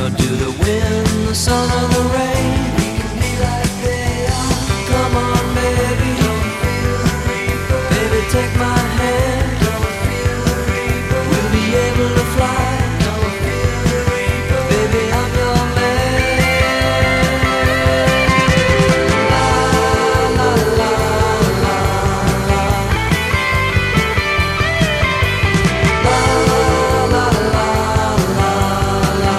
to the wind, the sun or the rain. We can be like they are. Come on, baby. Don't feel the reaper. Baby, take my hand. Don't feel the reaper. We'll be able to fly. Don't feel the reaper. Baby, I'm your man. La la la la la. La la la la la.